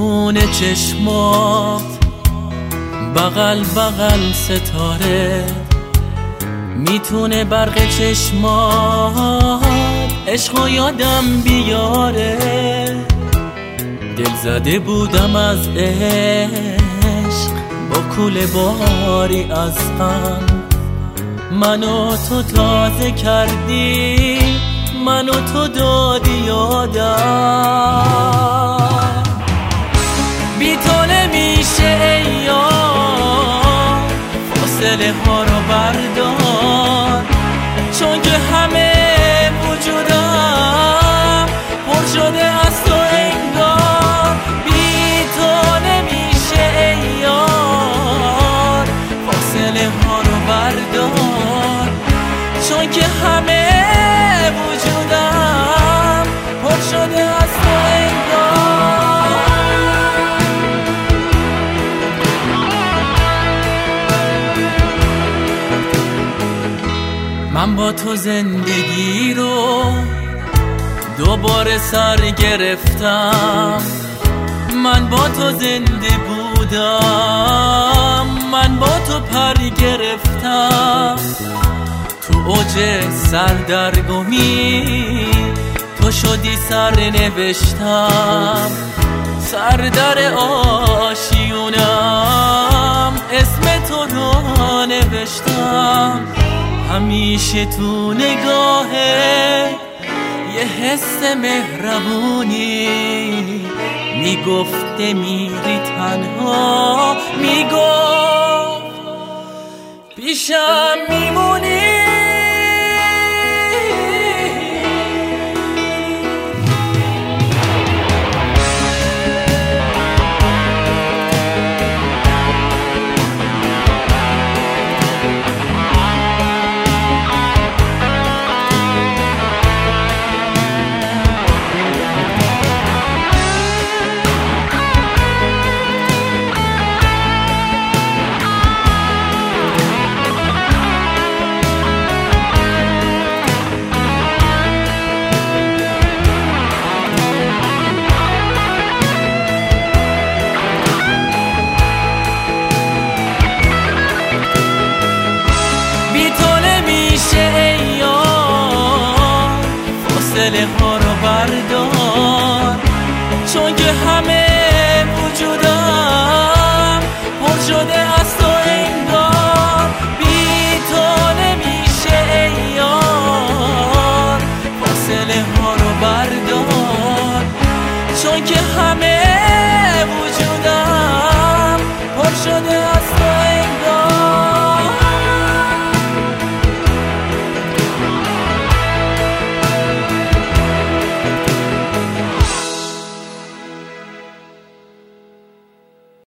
میتونه چشمات بغل بغل ستاره، میتونه برق چشمات عشقو یادم بیاره. دل زده بودم از عشق با کوله باری از غم، منو تو تازه کردی، منو تو دادی یادم. بی تو نمیشه ای یار فاصله ها رو بردار، چون که همه وجودم پر شده از تو انگار. بی تو نمیشه ای یار فاصله ها رو بردار، چون که همه وجودم پر شده از تو انگار. من با تو زندگی رو دوباره سر گرفتم، من با تو زنده بودم، من با تو پر گرفتم. تو اوج سردرگمی تو شدی سرنوشتم، سردر آشیونم اسم تو رو نوشتم. همیشه تو نگاهه یه حس مهربونی میگفت میری تنها، میگفت پیشم میمونی. فاصله ها رو بردار، چون که همه